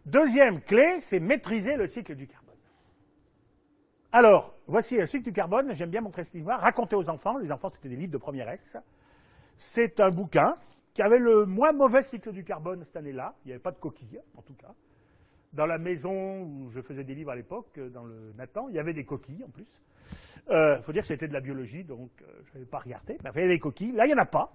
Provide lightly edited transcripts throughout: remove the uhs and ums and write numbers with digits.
Deuxième clé, c'est maîtriser le cycle du carbone. Alors, voici le cycle du carbone, j'aime bien montrer cette histoire, raconter aux enfants, les enfants c'était des livres de première S. C'est un bouquin qui avait le moins mauvais cycle du carbone cette année-là, il n'y avait pas de coquilles, en tout cas. Dans la maison où je faisais des livres à l'époque, dans le Nathan, il y avait des coquilles en plus. Il faut dire que c'était de la biologie, donc je n'avais pas regardé, mais il y avait des coquilles, là il n'y en a pas.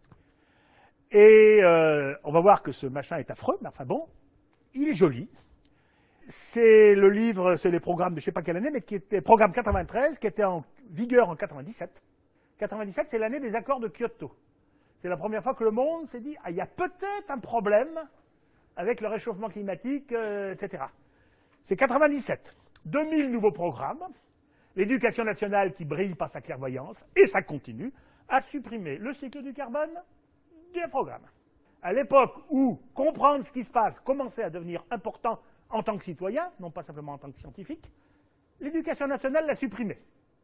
Et on va voir que ce machin est affreux, mais enfin bon, il est joli. C'est le livre, c'est les programmes de je ne sais pas quelle année, mais qui était programme 93, qui était en vigueur en 97. 97, c'est l'année des accords de Kyoto. C'est la première fois que le monde s'est dit, ah, il y a peut-être un problème avec le réchauffement climatique, etc. C'est 97. 2000 nouveaux programmes. L'éducation nationale qui brille par sa clairvoyance, et ça continue, a supprimé le cycle du carbone du programme. À l'époque où comprendre ce qui se passe commençait à devenir important en tant que citoyen, non pas simplement en tant que scientifique, l'éducation nationale l'a supprimé.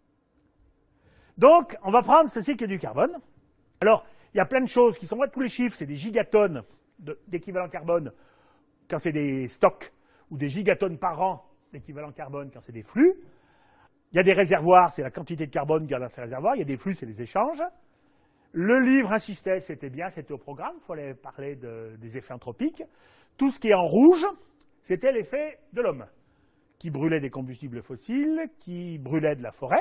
Donc, on va prendre ce cycle du carbone. Alors, il y a plein de choses qui sont là, tous les chiffres, c'est des gigatonnes d'équivalent carbone quand c'est des stocks, ou des gigatonnes par an d'équivalent carbone quand c'est des flux. Il y a des réservoirs, c'est la quantité de carbone qu'il y a dans ces réservoirs, il y a des flux, c'est les échanges. Le livre insistait, c'était bien, c'était au programme, il fallait parler des effets anthropiques. Tout ce qui est en rouge, c'était l'effet de l'homme, qui brûlait des combustibles fossiles, qui brûlait de la forêt.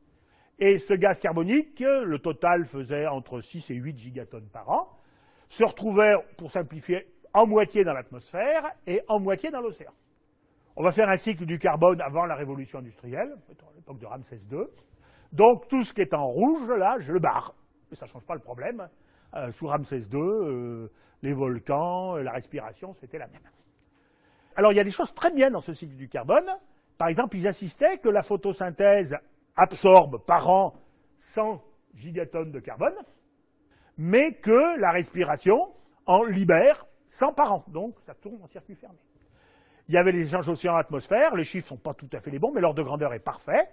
Et ce gaz carbonique, le total faisait entre 6 et 8 gigatonnes par an, se retrouvait, pour simplifier, en moitié dans l'atmosphère et en moitié dans l'océan. On va faire un cycle du carbone avant la révolution industrielle, à l'époque de Ramsès II. Donc tout ce qui est en rouge, là, je le barre. Mais ça ne change pas le problème. Sous Ramsès II, les volcans, la respiration, c'était la même. Alors il y a des choses très bien dans ce cycle du carbone. Par exemple, ils insistaient que la photosynthèse absorbe par an 100 gigatonnes de carbone, mais que la respiration en libère 100 par an. Donc ça tourne en circuit fermé. Il y avait les échanges océan-atmosphère, les chiffres ne sont pas tout à fait les bons, mais l'ordre de grandeur est parfait.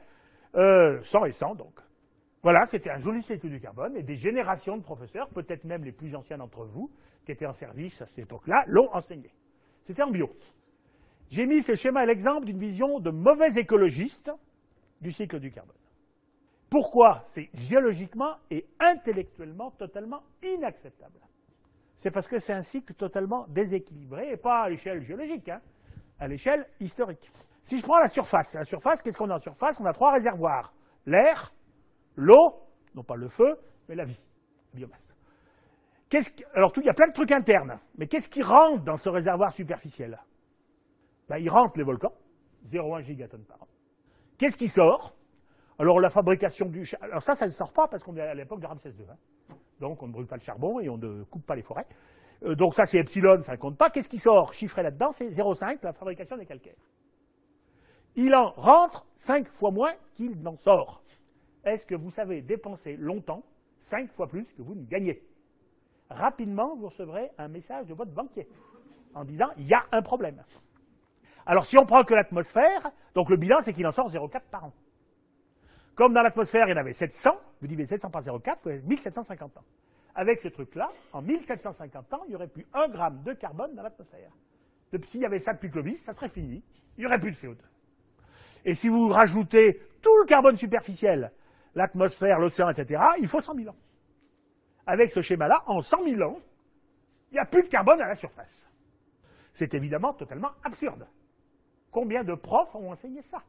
100 et 100 donc. Voilà, c'était un joli cycle du carbone, et des générations de professeurs, peut-être même les plus anciens d'entre vous, qui étaient en service à cette époque-là, l'ont enseigné. C'était en bio. J'ai mis ce schéma à l'exemple d'une vision de mauvais écologiste du cycle du carbone. Pourquoi? C'est géologiquement et intellectuellement totalement inacceptable. C'est parce que c'est un cycle totalement déséquilibré, et pas à l'échelle géologique, hein, à l'échelle historique. Si je prends la surface, qu'est-ce qu'on a en surface? On a 3 réservoirs. L'air, l'eau, non pas le feu, mais la vie, la biomasse. Alors, il y a plein de trucs internes, mais qu'est-ce qui rentre dans ce réservoir superficiel? Il rentre les volcans, 0,1 gigatonnes par an. Qu'est-ce qui sort? Alors, la fabrication du charbon. Alors ça ne sort pas parce qu'on est à l'époque de Ramsès II. Hein. Donc, on ne brûle pas le charbon et on ne coupe pas les forêts. Donc ça, c'est epsilon, ça ne compte pas. Qu'est-ce qui sort? Chiffré là-dedans, c'est 0,5, la fabrication des calcaires. Il en rentre 5 fois moins qu'il n'en sort. Est-ce que vous savez dépenser longtemps 5 fois plus que vous ne gagnez? Rapidement, vous recevrez un message de votre banquier en disant « il y a un problème ». Alors, si on prend que l'atmosphère, donc le bilan, c'est qu'il en sort 0,4 par an. Comme dans l'atmosphère, il y en avait 700, vous divisez 700 par 0,4, vous avez 1750 ans. Avec ce truc-là, en 1750 ans, il n'y aurait plus 1 gramme de carbone dans l'atmosphère. S'il y avait ça depuis Clovis, ça serait fini, il n'y aurait plus de CO2. Et si vous rajoutez tout le carbone superficiel, l'atmosphère, l'océan, etc., il faut 100 000 ans. Avec ce schéma-là, en 100 000 ans, il n'y a plus de carbone à la surface. C'est évidemment totalement absurde. Combien de profs ont enseigné ça?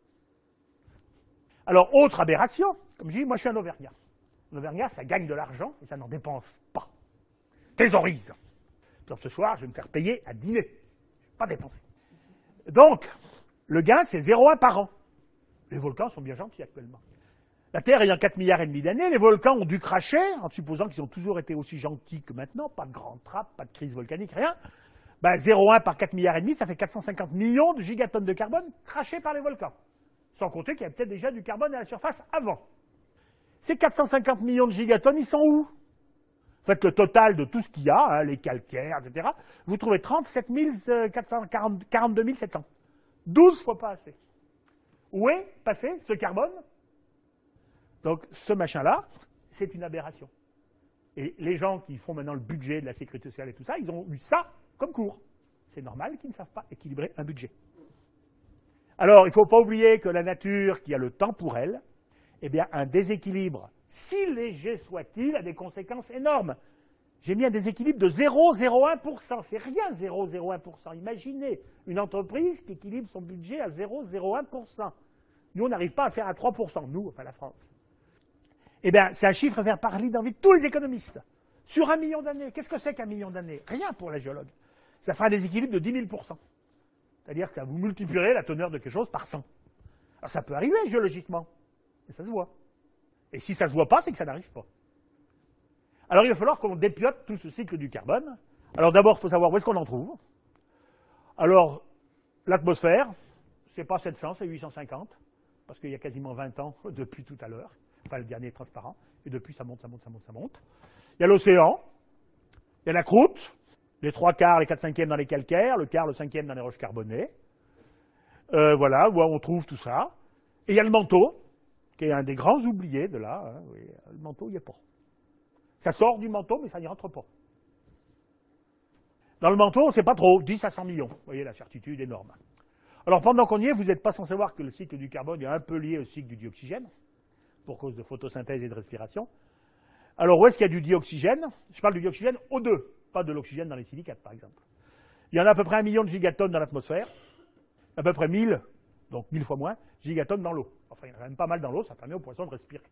Alors, autre aberration, comme je dis, moi je suis un Auvergnat. L'Auvergnat, ça gagne de l'argent et ça n'en dépense pas. Thésaurise. Donc ce soir, je vais me faire payer à dîner. Pas dépenser. Donc, le gain, c'est 0,1 par an. Les volcans sont bien gentils actuellement. La Terre ayant 4,5 milliards d'années, les volcans ont dû cracher, en supposant qu'ils ont toujours été aussi gentils que maintenant, pas de grande trappe, pas de crise volcanique, rien. 0,1 par 4,5 milliards, ça fait 450 millions de gigatonnes de carbone crachés par les volcans. Sans compter qu'il y a peut-être déjà du carbone à la surface avant. Ces 450 millions de gigatonnes, ils sont où? Faites le total de tout ce qu'il y a, hein, les calcaires, etc. Vous trouvez 37 42 700. 12 fois pas assez. Où est passé ce carbone? Donc, ce machin-là, c'est une aberration. Et les gens qui font maintenant le budget de la sécurité sociale et tout ça, ils ont eu ça comme cours. c'est normal qu'ils ne savent pas équilibrer un budget. Alors, il ne faut pas oublier que la nature, qui a le temps pour elle, eh bien, un déséquilibre, si léger soit-il, a des conséquences énormes. J'ai mis un déséquilibre de 0,01%. C'est rien, 0,01%. Imaginez une entreprise qui équilibre son budget à 0,01%. Nous, on n'arrive pas à le faire à 3%, nous, enfin la France. Eh bien, c'est un chiffre à faire parler d'envie de tous les économistes. Sur 1 million d'années. Qu'est-ce que c'est qu'un million d'années? Rien pour les géologues. Ça fera un déséquilibre de 10 000%. C'est-à-dire que vous multiplierez la teneur de quelque chose par 100. Alors, ça peut arriver géologiquement, mais ça se voit. Et si ça ne se voit pas, c'est que ça n'arrive pas. Alors, il va falloir qu'on dépiote tout ce cycle du carbone. Alors, d'abord, il faut savoir où est-ce qu'on en trouve. Alors, l'atmosphère, c'est pas 700, c'est 850, parce qu'il y a quasiment 20 ans depuis tout à l'heure. Enfin, le dernier est transparent. Et depuis, ça monte, ça monte, ça monte, ça monte. Il y a l'océan, il y a la croûte, les 3/4, les 4/5 dans les calcaires, le quart, le 5e dans les roches carbonées. Voilà, où on trouve tout ça. Et il y a le manteau, qui est un des grands oubliés de là. Hein, oui, le manteau, il n'y est pas. Ça sort du manteau, mais ça n'y rentre pas. Dans le manteau, on ne sait pas trop, 10 à 100 millions. Vous voyez, la certitude énorme. Alors, pendant qu'on y est, vous n'êtes pas sans savoir que le cycle du carbone est un peu lié au cycle du dioxygène, pour cause de photosynthèse et de respiration. Alors, où est-ce qu'il y a du dioxygène? Je parle du dioxygène O2, pas de l'oxygène dans les silicates, par exemple. Il y en a à peu près 1 million de gigatonnes dans l'atmosphère, à peu près 1000, donc 1000 fois moins, gigatonnes dans l'eau. Enfin, il y en a quand même pas mal dans l'eau, ça permet aux poissons de respirer.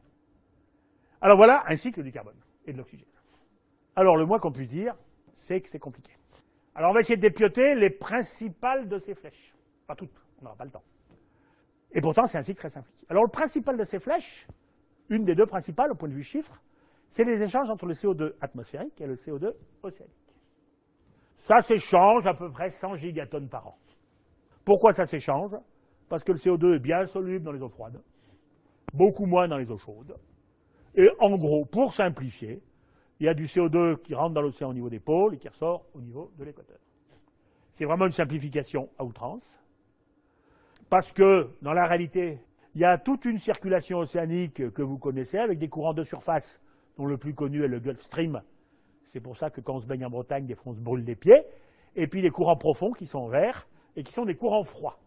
Alors voilà un cycle du carbone et de l'oxygène. Alors, le moins qu'on puisse dire, c'est que c'est compliqué. Alors, on va essayer de dépioter les principales de ces flèches. Pas toutes, on n'aura pas le temps. Et pourtant, c'est un cycle très simplifié. Alors, le principal de ces flèches, une des deux principales au point de vue chiffre, c'est les échanges entre le CO2 atmosphérique et le CO2 océanique. Ça s'échange à peu près 100 gigatonnes par an. Pourquoi ça s'échange? Parce que le CO2 est bien soluble dans les eaux froides, beaucoup moins dans les eaux chaudes. Et en gros, pour simplifier, il y a du CO2 qui rentre dans l'océan au niveau des pôles et qui ressort au niveau de l'équateur. C'est vraiment une simplification à outrance, parce que, dans la réalité, il y a toute une circulation océanique que vous connaissez, avec des courants de surface, dont le plus connu est le Gulf Stream. C'est pour ça que quand on se baigne en Bretagne, des fois on se brûle les pieds. Et puis les courants profonds qui sont verts et qui sont des courants froids.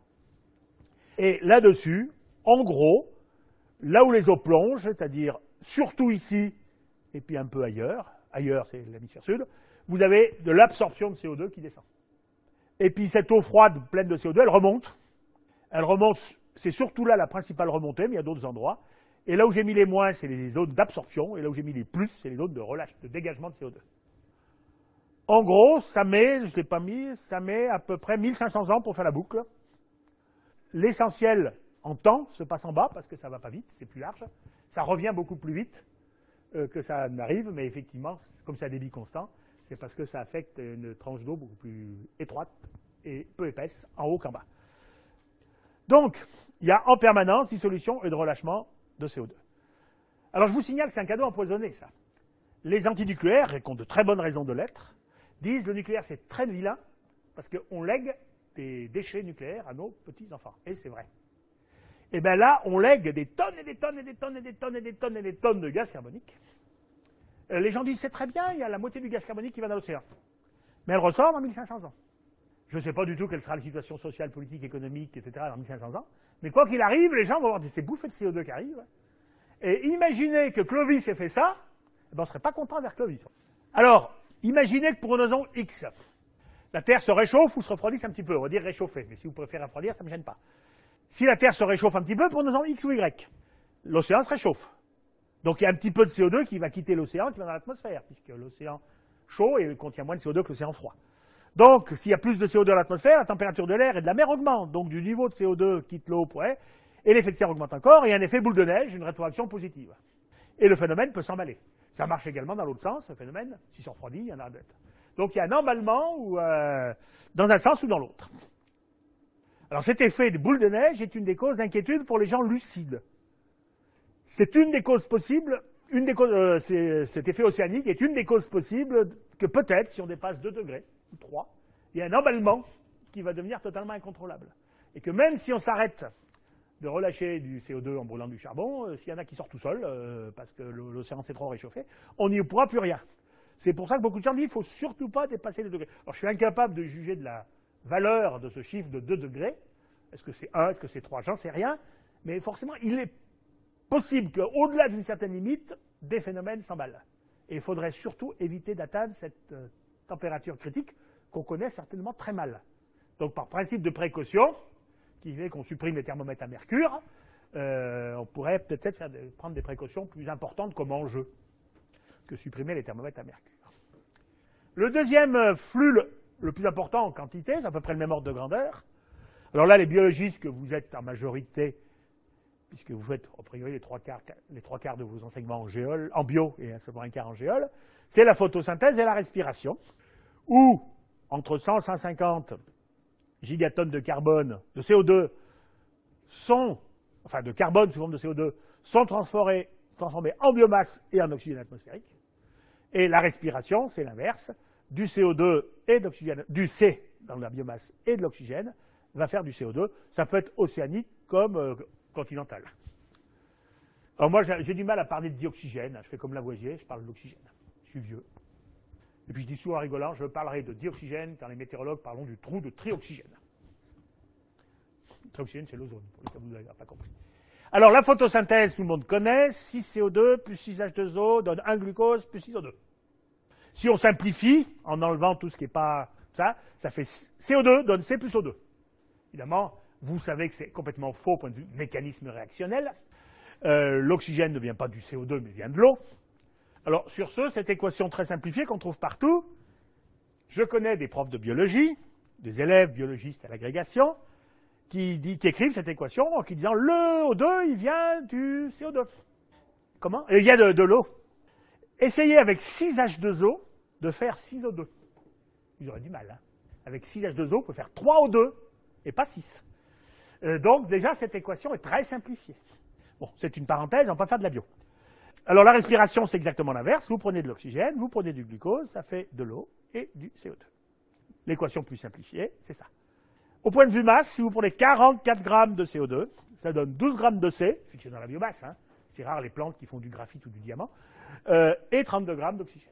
Et là-dessus, en gros, là où les eaux plongent, c'est-à-dire surtout ici et puis un peu ailleurs c'est l'hémisphère sud, vous avez de l'absorption de CO2 qui descend. Et puis cette eau froide pleine de CO2, elle remonte. Elle remonte, c'est surtout là la principale remontée, mais il y a d'autres endroits. Et là où j'ai mis les moins, c'est les zones d'absorption, et là où j'ai mis les plus, c'est les zones de relâche, de dégagement de CO2. En gros, ça met, je ne l'ai pas mis, ça met à peu près 1500 ans pour faire la boucle. L'essentiel en temps se passe en bas, parce que ça ne va pas vite, c'est plus large. Ça revient beaucoup plus vite que ça n'arrive, mais effectivement, comme c'est un débit constant, c'est parce que ça affecte une tranche d'eau beaucoup plus étroite et peu épaisse, en haut qu'en bas. Donc, il y a en permanence dissolution et de relâchement de CO2. Alors, je vous signale que c'est un cadeau empoisonné, ça. Les antinucléaires, et qui ont de très bonnes raisons de l'être, disent que le nucléaire, c'est très vilain, parce qu'on lègue des déchets nucléaires à nos petits-enfants. Et c'est vrai. Et bien là, on lègue des tonnes et des tonnes et des tonnes et des tonnes et des tonnes et des tonnes de gaz carbonique. Les gens disent, c'est très bien, il y a la moitié du gaz carbonique qui va dans l'océan. Mais elle ressort dans 1500 ans. Je ne sais pas du tout quelle sera la situation sociale, politique, économique, etc. dans 1500 ans. Mais quoi qu'il arrive, les gens vont avoir ces bouffées de CO2 qui arrivent. Et imaginez que Clovis ait fait ça, on ne serait pas content vers Clovis. Alors, imaginez que pour une raison X, la Terre se réchauffe ou se refroidisse un petit peu. On va dire réchauffer, mais si vous préférez refroidir, ça ne me gêne pas. Si la Terre se réchauffe un petit peu pour une raison X ou Y, l'océan se réchauffe. Donc il y a un petit peu de CO2 qui va quitter l'océan, qui va dans l'atmosphère, puisque l'océan chaud contient moins de CO2 que l'océan froid. Donc, s'il y a plus de CO2 dans l'atmosphère, la température de l'air et de la mer augmente. Donc, du niveau de CO2 quitte l'eau, et l'effet de serre augmente encore, et un effet boule de neige, une rétroaction positive. Et le phénomène peut s'emballer. Ça marche également dans l'autre sens, le phénomène. S'il se refroidit, il y en a d'autres. Donc, il y a un emballement dans un sens ou dans l'autre. Alors, cet effet de boule de neige est une des causes d'inquiétude pour les gens lucides. C'est une des causes possibles, cet effet océanique est une des causes possibles que peut-être, si on dépasse 2 degrés, ou 3, il y a un emballement qui va devenir totalement incontrôlable. Et que même si on s'arrête de relâcher du CO2 en brûlant du charbon, s'il y en a qui sortent tout seuls, parce que l'océan s'est trop réchauffé, on n'y pourra plus rien. C'est pour ça que beaucoup de gens disent qu'il ne faut surtout pas dépasser les degrés. Alors je suis incapable de juger de la valeur de ce chiffre de 2 degrés. Est-ce que c'est 1, est-ce que c'est 3, j'en sais rien. Mais forcément, il est possible qu'au-delà d'une certaine limite, des phénomènes s'emballent. Et il faudrait surtout éviter d'atteindre cette température critique qu'on connaît certainement très mal. Donc par principe de précaution, qui fait qu'on supprime les thermomètres à mercure, on pourrait peut-être prendre des précautions plus importantes comme enjeu que supprimer les thermomètres à mercure. Le deuxième flux le plus important en quantité, c'est à peu près le même ordre de grandeur. Alors là, les biologistes que vous êtes en majorité, puisque vous faites a priori les trois quarts de vos enseignements en bio et seulement un quart en géol, c'est la photosynthèse et la respiration, où entre 100 et 150 gigatonnes de carbone, de CO2, de carbone sous forme de CO2, sont transformés en biomasse et en oxygène atmosphérique. Et la respiration, c'est l'inverse, du CO2 et d'oxygène, du C dans la biomasse et de l'oxygène, va faire du CO2. Ça peut être océanique comme continental. Alors moi, j'ai du mal à parler de dioxygène. Je fais comme Lavoisier, je parle de l'oxygène. Je suis vieux. Et puis je dis souvent en rigolant, je parlerai de dioxygène quand les météorologues parleront du trou de trioxygène. Le trioxygène, c'est l'ozone, pour les cas où vous n'avez pas compris. Alors la photosynthèse, tout le monde connaît, 6 CO2 plus 6 H2O donne 1 glucose plus 6 O2. Si on simplifie, en enlevant tout ce qui n'est pas ça, ça fait CO2 donne C plus O2. Évidemment, vous savez que c'est complètement faux au point de vue mécanisme réactionnel. L'oxygène ne vient pas du CO2, mais vient de l'eau. Alors, sur ce, cette équation très simplifiée qu'on trouve partout, je connais des profs de biologie, des élèves biologistes à l'agrégation, qui écrivent cette équation en disant le O2, il vient du CO2. Comment? Il y a de l'eau. Essayez avec 6 H2O de faire 6 O2. Vous aurez du mal. Hein. Avec 6 H2O, on peut faire 3 O2 et pas 6. Donc, déjà, cette équation est très simplifiée. Bon, c'est une parenthèse, on va pas faire de la bio. Alors, la respiration, c'est exactement l'inverse. Vous prenez de l'oxygène, vous prenez du glucose, ça fait de l'eau et du CO2. L'équation plus simplifiée, c'est ça. Au point de vue masse, si vous prenez 44 grammes de CO2, ça donne 12 grammes de C, fixé dans la biomasse, hein, c'est rare les plantes qui font du graphite ou du diamant, et 32 grammes d'oxygène.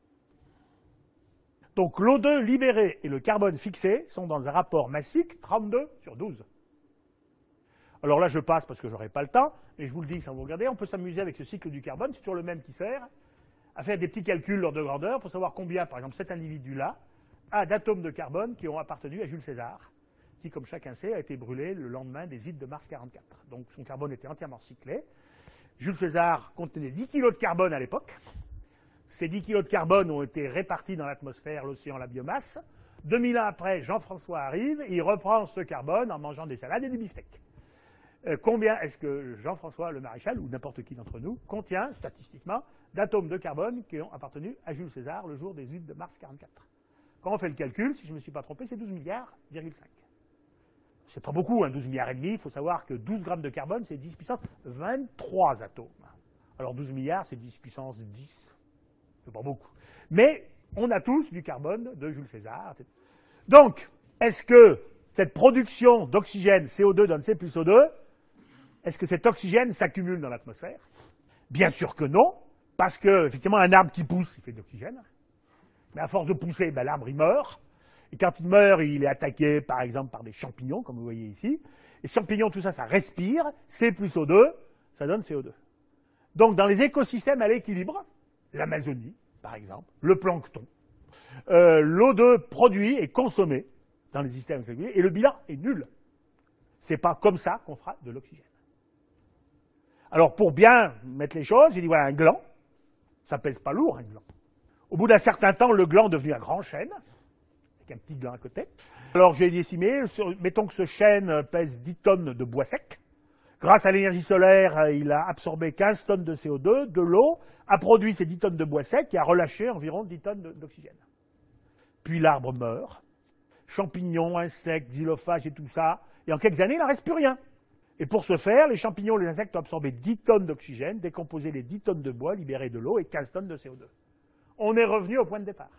Donc l'O2 libéré et le carbone fixé sont dans un rapport massique 32 sur 12. Alors là, je passe parce que je n'aurai pas le temps, mais je vous le dis sans vous regarder, on peut s'amuser avec ce cycle du carbone, c'est toujours le même qui sert, à faire des petits calculs l'ordre de grandeur pour savoir combien, par exemple, cet individu-là a d'atomes de carbone qui ont appartenu à Jules César, qui, comme chacun sait, a été brûlé le lendemain des ides de mars 44. Donc son carbone était entièrement cyclé. Jules César contenait 10 kg de carbone à l'époque. Ces 10 kg de carbone ont été répartis dans l'atmosphère, l'océan, la biomasse. 2000 ans après, Jean-François arrive et il reprend ce carbone en mangeant des salades et des beefsteaks. Combien est-ce que Jean-François le maréchal, ou n'importe qui d'entre nous, contient, statistiquement, d'atomes de carbone qui ont appartenu à Jules César le jour des ides de mars 44? Quand on fait le calcul, si je ne me suis pas trompé, c'est 12 milliards, 5. C'est pas beaucoup, hein, 12 milliards et demi. Il faut savoir que 12 grammes de carbone, c'est 10 puissance 23 atomes. Alors 12 milliards, c'est 10 puissance 10. C'est pas beaucoup. Mais on a tous du carbone de Jules César. Donc, est-ce que cette production d'oxygène CO2 donne C plus O2, est-ce que cet oxygène s'accumule dans l'atmosphère? Bien sûr que non, parce que, effectivement, un arbre qui pousse, il fait de l'oxygène. Mais à force de pousser, ben, l'arbre, il meurt. Et quand il meurt, il est attaqué, par exemple, par des champignons, comme vous voyez ici. Les champignons, tout ça, ça respire. C plus O2, ça donne CO2. Donc, dans les écosystèmes à l'équilibre, l'Amazonie, par exemple, le plancton, l'O2 produit et consommé dans les systèmes réguliers, et le bilan est nul. C'est pas comme ça qu'on fera de l'oxygène. Alors, pour bien mettre les choses, j'ai dit, voilà, un gland, ça pèse pas lourd, un gland. Au bout d'un certain temps, le gland est devenu un grand chêne, avec un petit gland à côté. Alors, j'ai estimé, mettons que ce chêne pèse 10 tonnes de bois sec. Grâce à l'énergie solaire, il a absorbé 15 tonnes de CO2, de l'eau, a produit ces 10 tonnes de bois sec et a relâché environ 10 tonnes d'oxygène. Puis l'arbre meurt. Champignons, insectes, xylophages et tout ça. Et en quelques années, il n'en reste plus rien. Et pour ce faire, les champignons et les insectes ont absorbé 10 tonnes d'oxygène, décomposé les 10 tonnes de bois, libéré de l'eau et 15 tonnes de CO2. On est revenu au point de départ.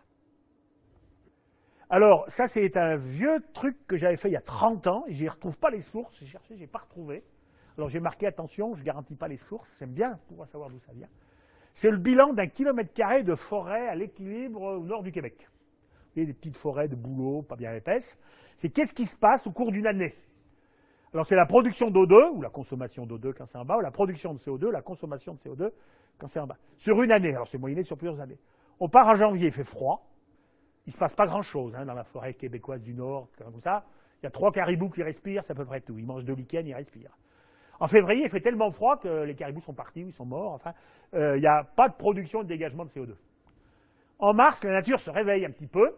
Alors, ça, c'est un vieux truc que j'avais fait il y a 30 ans, et je ne retrouve pas les sources, j'ai cherché, je n'ai pas retrouvé. Alors, j'ai marqué, attention, je ne garantis pas les sources, j'aime bien pouvoir savoir d'où ça vient. c'est le bilan d'un kilomètre carré de forêt à l'équilibre au nord du Québec. Vous voyez, des petites forêts de bouleaux, pas bien épaisses. C'est qu'est-ce qui se passe au cours d'une année. Alors c'est la production d'O2, ou la consommation d'O2 quand c'est en bas, ou la production de CO2, la consommation de CO2 quand c'est en bas. Sur une année, alors c'est moyenné sur plusieurs années. On part en janvier, il fait froid. Il ne se passe pas grand-chose dans la forêt québécoise du Nord, comme ça. Il y a 3 caribous qui respirent, c'est à peu près tout. Ils mangent de lichen, ils respirent. En février, il fait tellement froid que les caribous sont partis, ils sont morts. Enfin, il n'y a pas de production et de dégagement de CO2. En mars, la nature se réveille un petit peu.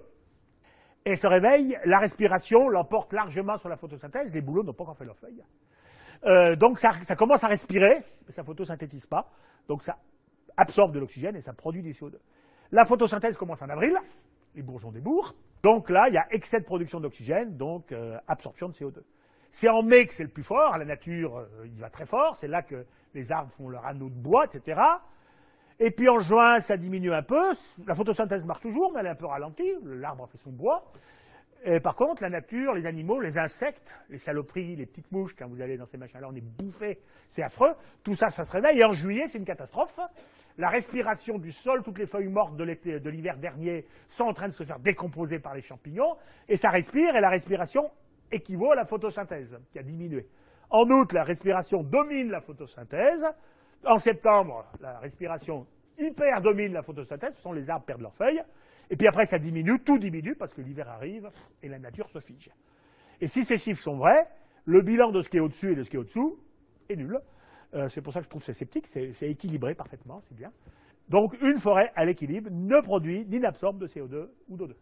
Et se réveille, la respiration l'emporte largement sur la photosynthèse. Les bouleaux n'ont pas encore fait leur feuille. Donc ça commence à respirer, mais ça ne photosynthétise pas. Donc ça absorbe de l'oxygène et ça produit du CO2. La photosynthèse commence en avril, les bourgeons débourrent. Donc là, il y a excès de production d'oxygène, donc absorption de CO2. C'est en mai que c'est le plus fort, la nature, il va très fort, c'est là que les arbres font leur anneau de bois, etc. Et puis en juin, ça diminue un peu, la photosynthèse marche toujours, mais elle est un peu ralentie, l'arbre fait son bois. Et par contre, la nature, les animaux, les insectes, les saloperies, les petites mouches, quand vous allez dans ces machins-là, on est bouffé, c'est affreux, tout ça, ça se réveille, et en juillet, c'est une catastrophe. La respiration du sol, toutes les feuilles mortes de l'hiver dernier sont en train de se faire décomposer par les champignons, et ça respire, et la respiration équivaut à la photosynthèse, qui a diminué. En août, la respiration domine la photosynthèse. En septembre, la respiration hyper domine la photosynthèse, ce sont les arbres perdent leurs feuilles. Et puis après, ça diminue, tout diminue, parce que l'hiver arrive et la nature se fige. Et si ces chiffres sont vrais, le bilan de ce qui est au-dessus et de ce qui est au-dessous est nul. C'est pour ça que je trouve que c'est sceptique, c'est équilibré parfaitement, c'est bien. Donc une forêt à l'équilibre ne produit ni n'absorbe de CO2 ou d'O2.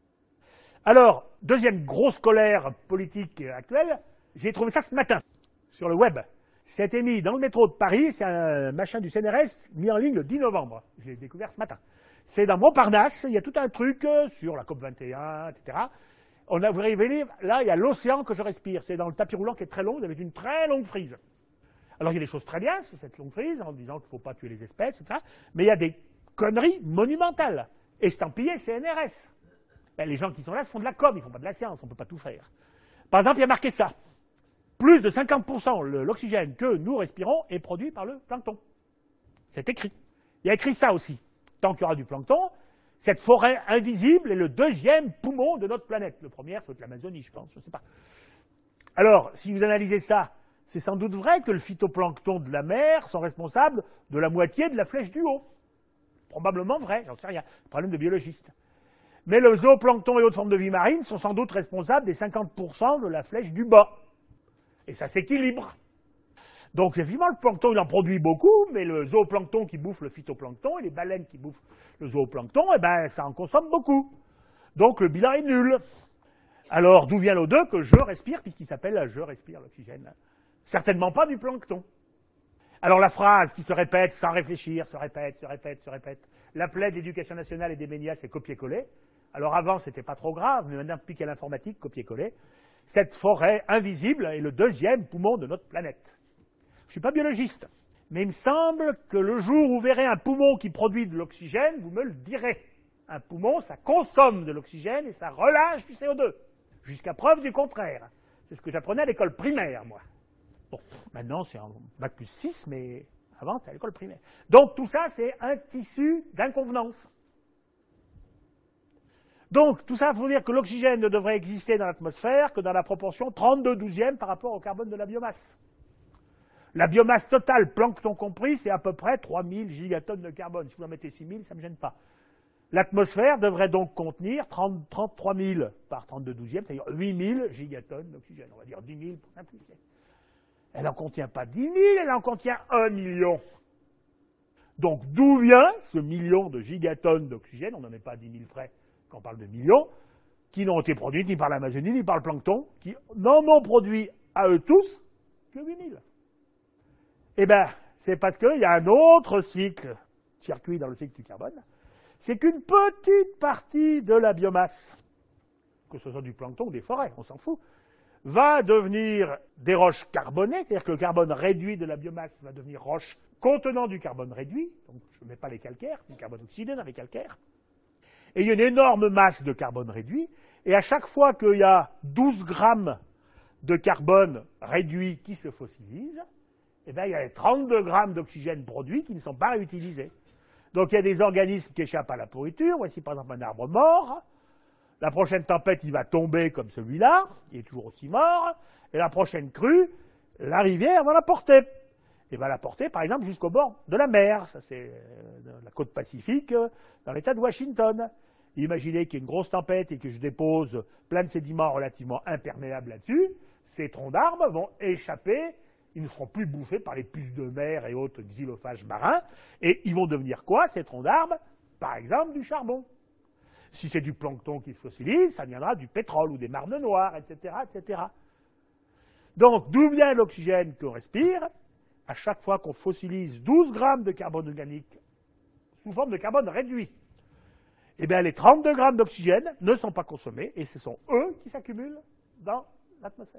Alors, deuxième grosse colère politique actuelle, j'ai trouvé ça ce matin, sur le web. C'était mis dans le métro de Paris, c'est un machin du CNRS mis en ligne le 10 novembre. Je l'ai découvert ce matin. C'est dans Montparnasse, il y a tout un truc sur la COP21, etc. Vous arrivez là, il y a l'océan que je respire. C'est dans le tapis roulant qui est très long, vous avez une très longue frise. Alors il y a des choses très bien sur cette longue frise, en disant qu'il ne faut pas tuer les espèces, etc. Mais il y a des conneries monumentales, estampillées CNRS. Ben, les gens qui sont là font de la com, ils ne font pas de la science, on ne peut pas tout faire. Par exemple, il y a marqué ça. Plus de 50% l'oxygène que nous respirons est produit par le plancton. C'est écrit. Il y a écrit ça aussi. Tant qu'il y aura du plancton, cette forêt invisible est le deuxième poumon de notre planète. Le premier, c'est l'Amazonie, je pense, je ne sais pas. Alors, si vous analysez ça, c'est sans doute vrai que le phytoplancton de la mer sont responsables de la moitié de la flèche du haut. Probablement vrai, j'en sais rien. Problème de biologiste. Mais le zooplancton et autres formes de vie marine sont sans doute responsables des 50% de la flèche du bas. Et ça s'équilibre. Donc, effectivement, le plancton, il en produit beaucoup, mais le zooplancton qui bouffe le phytoplancton et les baleines qui bouffent le zooplancton, eh ben, ça en consomme beaucoup. Donc, le bilan est nul. Alors, d'où vient l'O2 que je respire, puisqu'il s'appelle « je respire l'oxygène ». Certainement pas du plancton. Alors, la phrase qui se répète sans réfléchir, se répète. La plaie de l'Éducation nationale et des médias, c'est copier-coller. Alors, avant, c'était pas trop grave, mais maintenant, depuis qu'il y a l'informatique, copier-coller. Cette forêt invisible est le deuxième poumon de notre planète. Je ne suis pas biologiste, mais il me semble que le jour où vous verrez un poumon qui produit de l'oxygène, vous me le direz. Un poumon, ça consomme de l'oxygène et ça relâche du CO2. Jusqu'à preuve du contraire. C'est ce que j'apprenais à l'école primaire, moi. Bon, maintenant c'est en bac plus 6, mais avant c'était à l'école primaire. Donc tout ça, c'est un tissu d'inconvenance. Donc, tout ça pour dire que l'oxygène ne devrait exister dans l'atmosphère que dans la proportion 32/12e par rapport au carbone de la biomasse. La biomasse totale, plancton compris, c'est à peu près 3000 gigatonnes de carbone. Si vous en mettez 6000, ça ne me gêne pas. L'atmosphère devrait donc contenir 33 000 par 32/12e, c'est-à-dire 8000 gigatonnes d'oxygène. On va dire 10 000 pour simplifier. Elle n'en contient pas 10 000, elle en contient 1 million. Donc, d'où vient ce million de gigatonnes d'oxygène? On n'en est pas à 10 000 près. Quand on parle de millions, qui n'ont été produites ni par l'Amazonie, ni par le plancton, qui n'en ont produit à eux tous que 8000. Eh bien, c'est parce qu'il y a un autre circuit dans le cycle du carbone, c'est qu'une petite partie de la biomasse, que ce soit du plancton ou des forêts, on s'en fout, va devenir des roches carbonées, c'est-à-dire que le carbone réduit de la biomasse va devenir roche contenant du carbone réduit, donc je ne mets pas les calcaires, c'est du carbone oxydé dans les calcaires. Et il y a une énorme masse de carbone réduit, et à chaque fois qu'il y a 12 grammes de carbone réduit qui se fossilise, eh bien, il y a les 32 grammes d'oxygène produits qui ne sont pas réutilisés. Donc il y a des organismes qui échappent à la pourriture. Voici par exemple un arbre mort. La prochaine tempête, il va tomber comme celui-là, il est toujours aussi mort. Et la prochaine crue, la rivière va la porter. Et va la porter, par exemple, jusqu'au bord de la mer. Ça, c'est la côte Pacifique, dans l'État de Washington. Imaginez qu'il y a une grosse tempête et que je dépose plein de sédiments relativement imperméables là-dessus. Ces troncs d'arbres vont échapper. Ils ne seront plus bouffés par les puces de mer et autres xylophages marins. Et ils vont devenir quoi, ces troncs d'arbres? Par exemple, du charbon. Si c'est du plancton qui se fossilise, ça viendra du pétrole ou des marnes noires, etc., etc. Donc, d'où vient l'oxygène qu'on respire? À chaque fois qu'on fossilise 12 grammes de carbone organique sous forme de carbone réduit, eh bien, les 32 grammes d'oxygène ne sont pas consommés et ce sont eux qui s'accumulent dans l'atmosphère.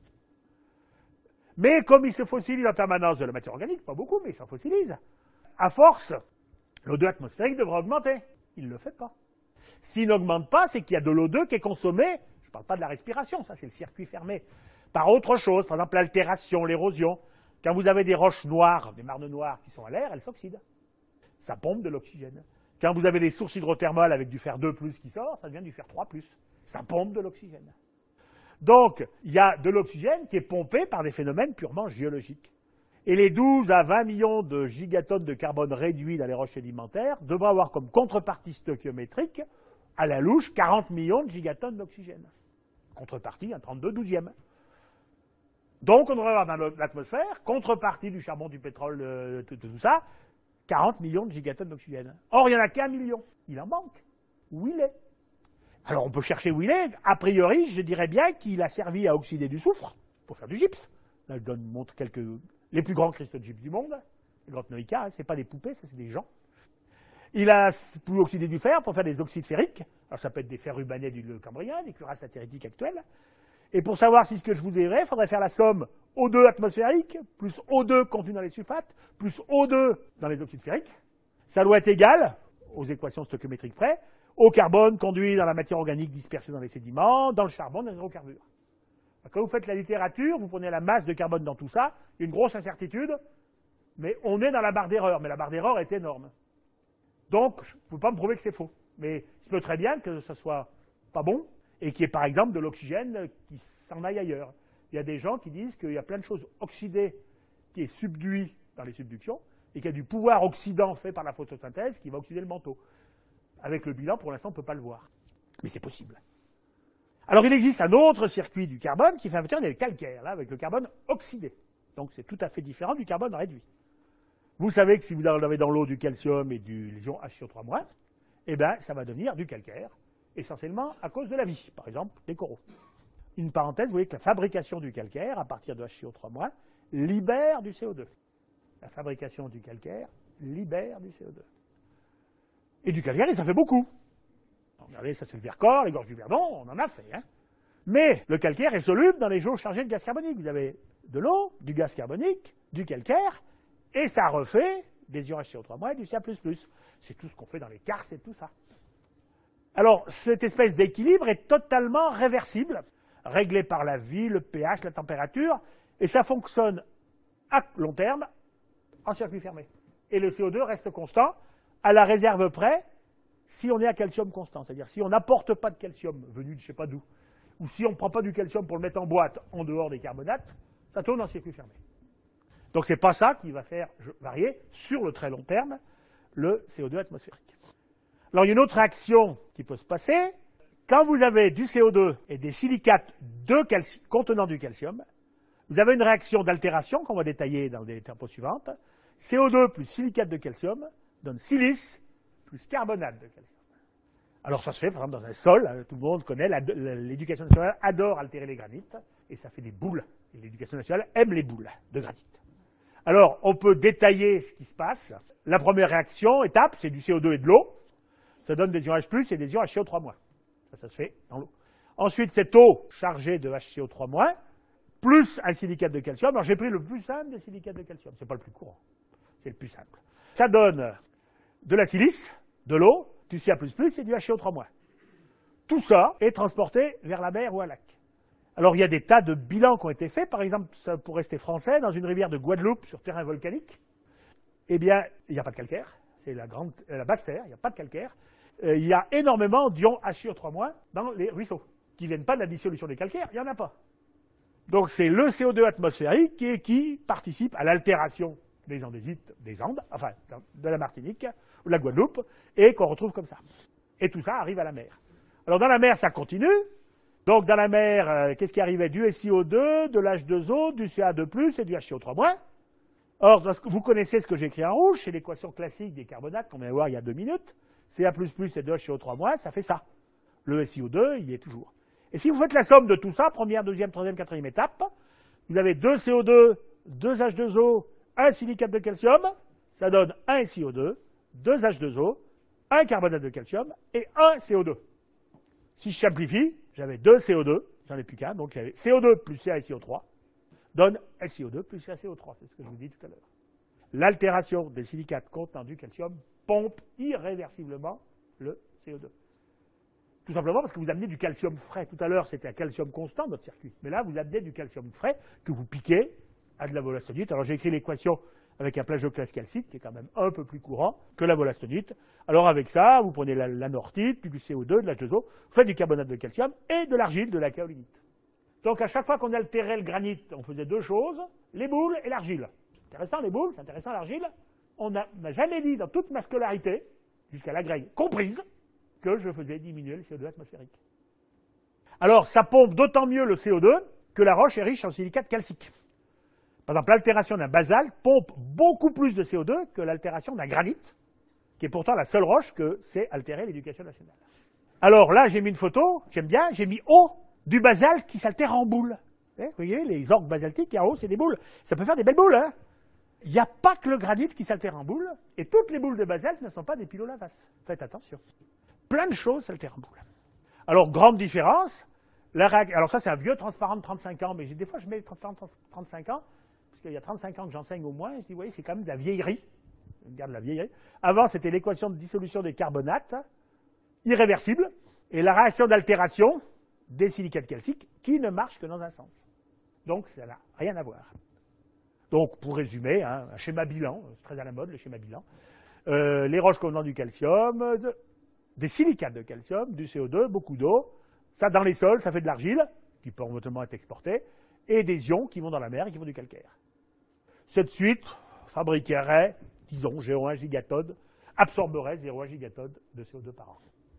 Mais comme ils se fossilisent en permanence de la matière organique, pas beaucoup, mais ils s'en fossilisent, à force, l'O2 atmosphérique devrait augmenter. Il ne le fait pas. S'il n'augmente pas, c'est qu'il y a de l'O2 qui est consommé, je ne parle pas de la respiration, ça c'est le circuit fermé, par autre chose, par exemple l'altération, l'érosion. Quand vous avez des roches noires, des marnes noires qui sont à l'air, elles s'oxydent. Ça pompe de l'oxygène. Quand vous avez des sources hydrothermales avec du fer 2+ qui sort, ça devient du fer 3+. Ça pompe de l'oxygène. Donc, il y a de l'oxygène qui est pompé par des phénomènes purement géologiques. Et les 12 à 20 millions de gigatonnes de carbone réduits dans les roches sédimentaires devraient avoir comme contrepartie stoichiométrique, à la louche, 40 millions de gigatonnes d'oxygène. Contrepartie, un 32/12e. Donc, on devrait avoir dans l'atmosphère, contrepartie du charbon, du pétrole, tout ça, 40 millions de gigatonnes d'oxygène. Or, il n'y en a qu'un million. Il en manque. Où il est? Alors, on peut chercher où il est. A priori, je dirais bien qu'il a servi à oxyder du soufre pour faire du gypse. Là, je montre les plus grands cristaux de gypse du monde. Les grottes Noica, ce n'est pas des poupées, ça, c'est des gens. Il a pu oxyder du fer pour faire des oxydes ferriques. Alors, ça peut être des fers rubanais du Cambrien, des cuirasses latéritiques actuelles. Et pour savoir si ce que je vous dirais, il faudrait faire la somme O2 atmosphérique, plus O2 contenu dans les sulfates, plus O2 dans les oxydes ferriques. Ça doit être égal, aux équations stoichiométriques près, au carbone conduit dans la matière organique dispersée dans les sédiments, dans le charbon, dans les hydrocarbures. Quand vous faites la littérature, vous prenez la masse de carbone dans tout ça, il y a une grosse incertitude, mais on est dans la barre d'erreur, mais la barre d'erreur est énorme. Donc, je ne peux pas me prouver que c'est faux. Mais il se peut très bien que ce soit pas bon, et qu'il y ait par exemple de l'oxygène qui s'en aille ailleurs. Il y a des gens qui disent qu'il y a plein de choses oxydées qui est subduit dans les subductions, et qu'il y a du pouvoir oxydant fait par la photosynthèse qui va oxyder le manteau. Avec le bilan, pour l'instant, on ne peut pas le voir. Mais c'est possible. Alors, il existe un autre circuit du carbone qui fait un le calcaire, là, avec le carbone oxydé. Donc, c'est tout à fait différent du carbone réduit. Vous savez que si vous avez dans l'eau du calcium et du lion HCO3-, eh bien, ça va devenir du calcaire, essentiellement à cause de la vie, par exemple, des coraux. Une parenthèse, vous voyez que la fabrication du calcaire, à partir de HCO3-, libère du CO2. La fabrication du calcaire libère du CO2. Et du calcaire, ça fait beaucoup. Regardez, ça c'est le Vercors, les gorges du Verdon, on en a fait. Hein. Mais le calcaire est soluble dans les eaux chargées de gaz carbonique. Vous avez de l'eau, du gaz carbonique, du calcaire, et ça refait des ions HCO3- et du Ca++. C'est tout ce qu'on fait dans les carces et tout ça. Alors, cette espèce d'équilibre est totalement réversible, réglé par la vie, le pH, la température, et ça fonctionne à long terme en circuit fermé. Et le CO2 reste constant à la réserve près si on est à calcium constant. C'est-à-dire si on n'apporte pas de calcium venu de je ne sais pas d'où, ou si on ne prend pas du calcium pour le mettre en boîte en dehors des carbonates, ça tourne en circuit fermé. Donc ce n'est pas ça qui va faire varier sur le très long terme le CO2 atmosphérique. Alors il y a une autre réaction qui peut se passer. Quand vous avez du CO2 et des silicates contenant du calcium, vous avez une réaction d'altération qu'on va détailler dans les diapos suivantes. CO2 plus silicate de calcium donne silice plus carbonate de calcium. Alors ça se fait par exemple dans un sol, tout le monde connaît, l'éducation nationale adore altérer les granites, et ça fait des boules. Et l'éducation nationale aime les boules de granit. Alors on peut détailler ce qui se passe. La première étape, c'est du CO2 et de l'eau. Ça donne des ions H+, et des ions HCO3-. Ça se fait dans l'eau. Ensuite, cette eau chargée de HCO3-, plus un silicate de calcium. Alors j'ai pris le plus simple des silicates de calcium. C'est pas le plus courant, c'est le plus simple. Ça donne de la silice, de l'eau, du Ca++ et du HCO3-. Tout ça est transporté vers la mer ou un lac. Alors il y a des tas de bilans qui ont été faits. Par exemple, pour rester français, dans une rivière de Guadeloupe sur terrain volcanique, eh bien, il n'y a pas de calcaire. c'est la basse terre, il n'y a pas de calcaire. Il y a énormément d'ions HiO3- dans les ruisseaux, qui ne viennent pas de la dissolution des calcaires, il n'y en a pas. Donc c'est le CO2 atmosphérique qui participe à l'altération des andésites des Andes, enfin de la Martinique ou de la Guadeloupe, et qu'on retrouve comme ça. Et tout ça arrive à la mer. Alors dans la mer, ça continue. Donc dans la mer, qu'est-ce qui arrivait? Du SiO2, de l'H2O, du Ca2+, et du HiO3-. Or, vous connaissez ce que j'ai écrit en rouge, c'est l'équation classique des carbonates qu'on vient de voir il y a 2 minutes. Ca++ et 2HiO3-, ça fait ça. Le SiO2, il y est toujours. Et si vous faites la somme de tout ça, première, deuxième, troisième, quatrième étape, vous avez 2 CO2, 2 H2O, 1 silicate de calcium, ça donne 1 SiO2, 2 H2O, 1 carbonate de calcium et 1 CO2. Si je simplifie, j'avais 2 CO2, j'en ai plus qu'un, donc j'avais CO2 plus CaSiO3 donne SiO2 plus CaCO3, c'est ce que je vous dis tout à l'heure. L'altération des silicates contenant du calcium pompe irréversiblement le CO2. Tout simplement parce que vous amenez du calcium frais. Tout à l'heure, c'était un calcium constant, notre circuit. Mais là, vous amenez du calcium frais que vous piquez à de la wollastonite. Alors, j'ai écrit l'équation avec un plagioclase calcique, qui est quand même un peu plus courant que la wollastonite. Alors, avec ça, vous prenez l'anorthite, du CO2, de l'H2O, vous faites du carbonate de calcium et de l'argile, de la kaolinite. Donc, à chaque fois qu'on altérait le granit, on faisait 2 choses, les boules et l'argile. C'est intéressant, les boules, c'est intéressant, l'argile. On n'a jamais dit dans toute ma scolarité, jusqu'à la grille comprise, que je faisais diminuer le CO2 atmosphérique. Alors, ça pompe d'autant mieux le CO2 que la roche est riche en silicate calcique. Par exemple, l'altération d'un basalte pompe beaucoup plus de CO2 que l'altération d'un granit, qui est pourtant la seule roche que sait altérer l'éducation nationale. Alors là, j'ai mis une photo, j'aime bien, j'ai mis haut du basalte qui s'altère en boule. Vous voyez, les orgues basaltiques, en haut, c'est des boules. Ça peut faire des belles boules, hein. Il n'y a pas que le granit qui s'altère en boule, et toutes les boules de basalte ne sont pas des pilolavas. Faites attention. Plein de choses s'altèrent en boule. Alors, grande différence. Alors ça, c'est un vieux transparent de 35 ans, mais des fois, je mets 35 ans, parce qu'il y a 35 ans que j'enseigne au moins, je dis, vous voyez, c'est quand même de la vieillerie. Je regarde la vieillerie. Avant, c'était l'équation de dissolution des carbonates, irréversible, et la réaction d'altération des silicates calciques, qui ne marche que dans un sens. Donc, ça n'a rien à voir. Donc, pour résumer, hein, un schéma bilan, c'est très à la mode, le schéma bilan. Les roches contenant du calcium, des silicates de calcium, du CO2, beaucoup d'eau. Ça, dans les sols, ça fait de l'argile, qui peut éventuellement être exportée, et des ions qui vont dans la mer et qui font du calcaire. Cette suite fabriquerait, disons, 0,1 gigatonne, absorberait 0,1 gigatonne de CO2 par an.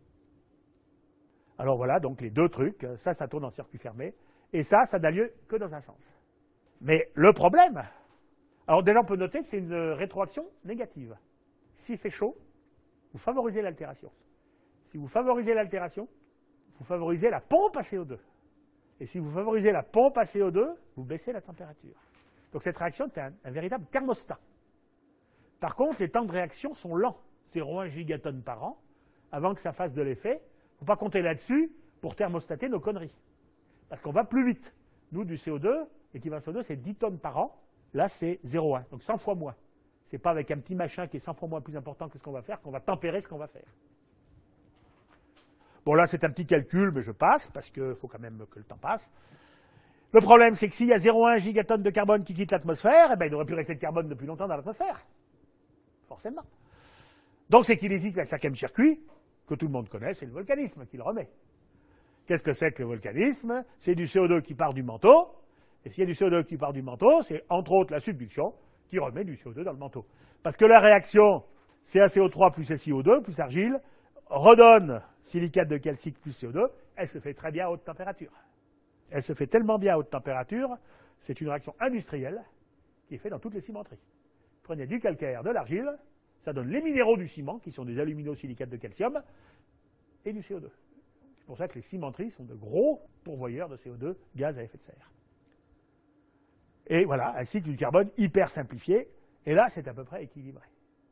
Alors voilà, donc les deux trucs, ça tourne en circuit fermé, et ça n'a lieu que dans un sens. Mais le problème, alors déjà on peut noter que c'est une rétroaction négative. S'il fait chaud, vous favorisez l'altération. Si vous favorisez l'altération, vous favorisez la pompe à CO2. Et si vous favorisez la pompe à CO2, vous baissez la température. Donc cette réaction est un véritable thermostat. Par contre, les temps de réaction sont lents, 0,1 gigatonne par an, avant que ça fasse de l'effet. Il ne faut pas compter là-dessus pour thermostater nos conneries. Parce qu'on va plus vite. Nous, du CO2, l'équivalent CO2, c'est 10 tonnes par an. Là, c'est 0,1, donc 100 fois moins. Ce n'est pas avec un petit machin qui est 100 fois moins plus important que ce qu'on va faire qu'on va tempérer ce qu'on va faire. Bon, là, c'est un petit calcul, mais je passe, parce qu'il faut quand même que le temps passe. Le problème, c'est que s'il y a 0,1 gigatonne de carbone qui quitte l'atmosphère, eh ben, il n'aurait plus resté de carbone depuis longtemps dans l'atmosphère. Forcément. Donc, c'est qu'il existe un cinquième circuit, que tout le monde connaît, c'est le volcanisme qui le remet. Qu'est-ce que c'est que le volcanisme? C'est du CO2 qui part du manteau, et s'il y a du CO2 qui part du manteau, c'est entre autres la subduction qui remet du CO2 dans le manteau. Parce que la réaction CaCO3 plus SiO2 plus argile redonne silicate de calcique plus CO2, elle se fait très bien à haute température. Elle se fait tellement bien à haute température, c'est une réaction industrielle qui est faite dans toutes les cimenteries. Prenez du calcaire, de l'argile, ça donne les minéraux du ciment, qui sont des aluminosilicates de calcium, et du CO2. C'est pour ça que les cimenteries sont de gros pourvoyeurs de CO2, gaz à effet de serre. Et voilà, un cycle du carbone hyper simplifié, et là, c'est à peu près équilibré.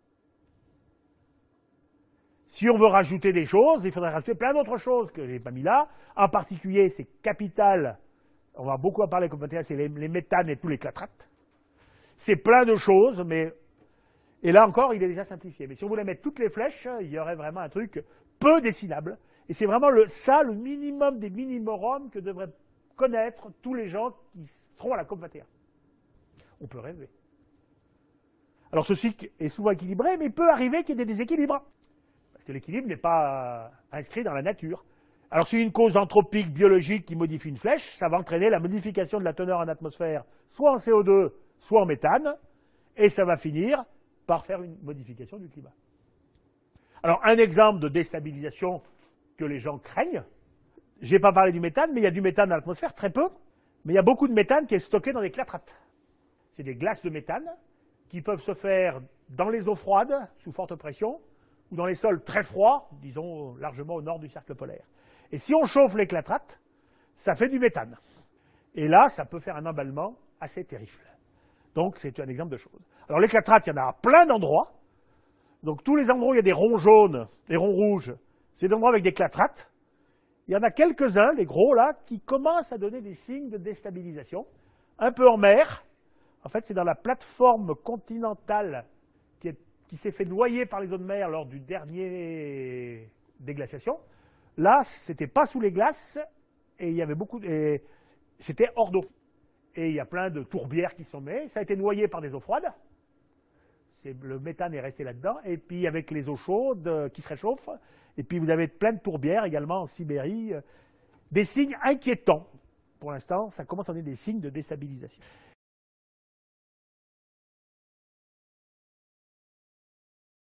Si on veut rajouter des choses, il faudrait rajouter plein d'autres choses que je n'ai pas mis là. En particulier, c'est capital, on va beaucoup en parler comme matériel, c'est les méthanes et tous les clatrates. C'est plein de choses, mais... Et là encore, il est déjà simplifié. Mais si on voulait mettre toutes les flèches, il y aurait vraiment un truc peu dessinable. Et c'est vraiment ça, le minimum des minimums que devraient connaître tous les gens qui seront à la COP21. On peut rêver. Alors ce cycle est souvent équilibré, mais il peut arriver qu'il y ait des déséquilibres, parce que l'équilibre n'est pas inscrit dans la nature. Alors si une cause anthropique, biologique qui modifie une flèche, ça va entraîner la modification de la teneur en atmosphère, soit en CO2, soit en méthane, et ça va finir par faire une modification du climat. Alors un exemple de déstabilisation que les gens craignent, je n'ai pas parlé du méthane, mais il y a du méthane dans l'atmosphère, très peu, mais il y a beaucoup de méthane qui est stocké dans des clatrates. C'est des glaces de méthane qui peuvent se faire dans les eaux froides, sous forte pression, ou dans les sols très froids, disons largement au nord du cercle polaire. Et si on chauffe les clatrates, ça fait du méthane. Et là, ça peut faire un emballement assez terrible. Donc c'est un exemple de chose. Alors les clatrates, il y en a à plein d'endroits. Donc tous les endroits où il y a des ronds jaunes, des ronds rouges, c'est des endroits avec des clatrates. Il y en a quelques-uns, les gros là, qui commencent à donner des signes de déstabilisation. Un peu en mer. En fait, c'est dans la plateforme continentale qui s'est fait noyer par les eaux de mer lors du dernier déglaciation. Là, c'était pas sous les glaces et il y avait c'était hors d'eau. Et il y a plein de tourbières qui sont nées. Ça a été noyé par des eaux froides. Le méthane est resté là-dedans. Et puis avec les eaux chaudes qui se réchauffent. Et puis vous avez plein de tourbières également en Sibérie. Des signes inquiétants. Pour l'instant, ça commence à donner des signes de déstabilisation.